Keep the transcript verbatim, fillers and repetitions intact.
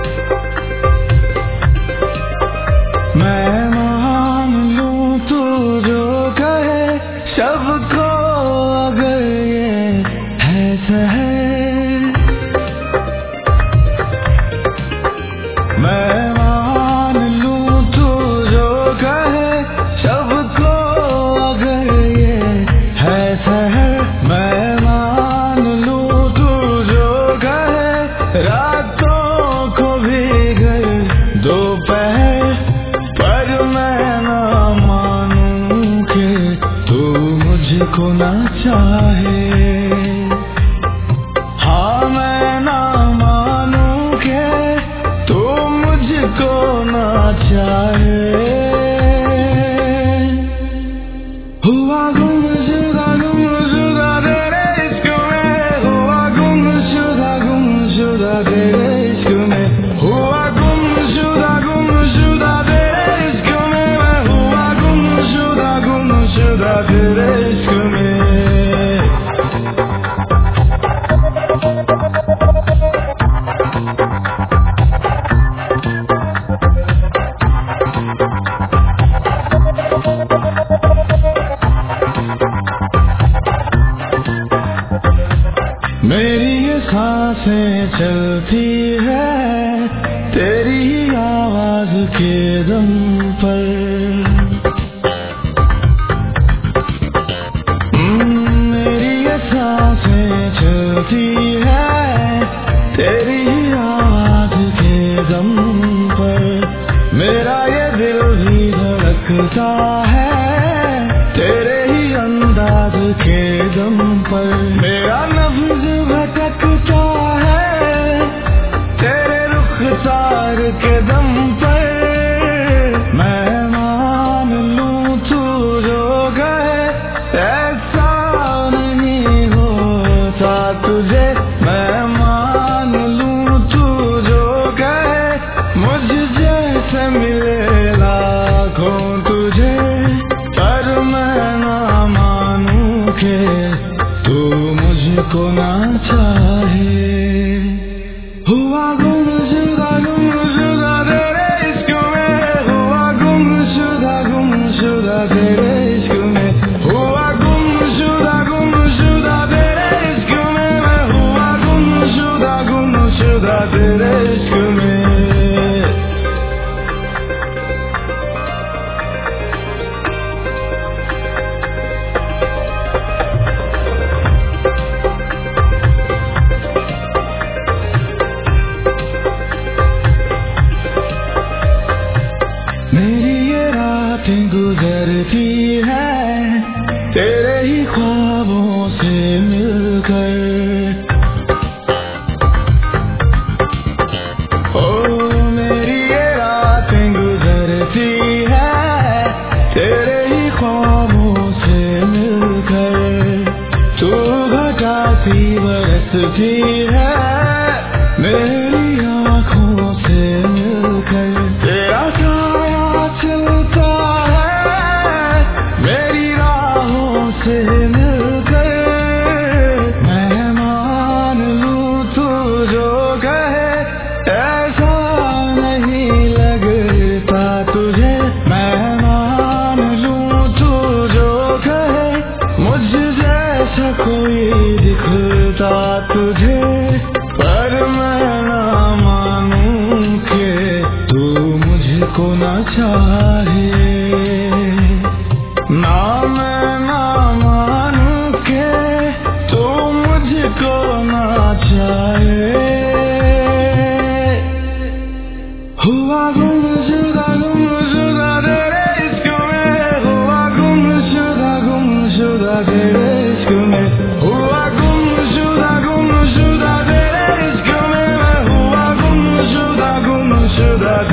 मैं मान लूं तू जो कहे सबको, अगर ये है सहर। मैं मान लूं तू जो कहे सबको, अगर ये है सहर। मैं मान लूं तू जो कहे रातों को भी गए दोपहर, पर मैं ना मानूं कि तू मुझको ना चाहे। हाँ मैं ना मानूं कि तू मुझको ना चाहे। हुआ गुमशुदा गुमशुदा तेरे इश्क में, हुआ गुमशुदा गुमशुदा तेरे इश्क में, हुआ गुमशुदा गुमशुदा तेरे इश्क में, मैं हुआ गुमशुदा गुमशुदा तेरे इश्क में। मेरी ये सांसें चलती है तेरी ही आवाज के दम पर। मेरी ये सांसें चलती है तेरी ही आवाज के दम पर। मेरा ये दिल भी धड़कता है तेरे ही अंदाज के दम पर। मेरा नफ्स भटकता है तेरे रुखसार के दम पर। मैं मान लूं तू जो कहे ऐसा नहीं होता तुझे। मैं मान लूं तू जो कहे मुझ जैसे मिले लाखों तुझे, पर मैं ना मानूं के तू मुझको ना चाहे। हुआ गुमशुदा गुमशुदा तेरे इश्क में, हुआ गुमशुदा गुमशुदा तेरे इश्क में, हुआ गुमशुदा गुमशुदा तेरे इश्क में, मैं हुआ गुमशुदा गुमशुदा तेरे इश्क में। मेरी ये रातें गुजरती है तेरे ही ख्वाबों से मिलकर। ओ मेरी ये रातें गुजरती है तेरे ही ख्वाबों से मिलकर। तू घटाती बरसती है मेरी आँखों से मिलकर। तेरा साया चलता है मेरी राहों से मिलकर। मैं मान लूं तू जो कहे ऐसा नहीं लगता तुझे। मैं मान लूं तू जो कहे मुझ जैसा कोई दिखता तुझे, पर मैं ना मानूं के तू मुझको ना चाहे। ना मैं ना मानूं के तू मुझको ना चाहे। हुआ गुमशुदा गुमशुदा तेरे इश्क में, हुआ गुमशुदा गुमशुदा तेरे इश्क में, हुआ गुमशुदा गुमशुदा तेरे इश्क में, मैं हुआ गुमशुदा गुमशुदा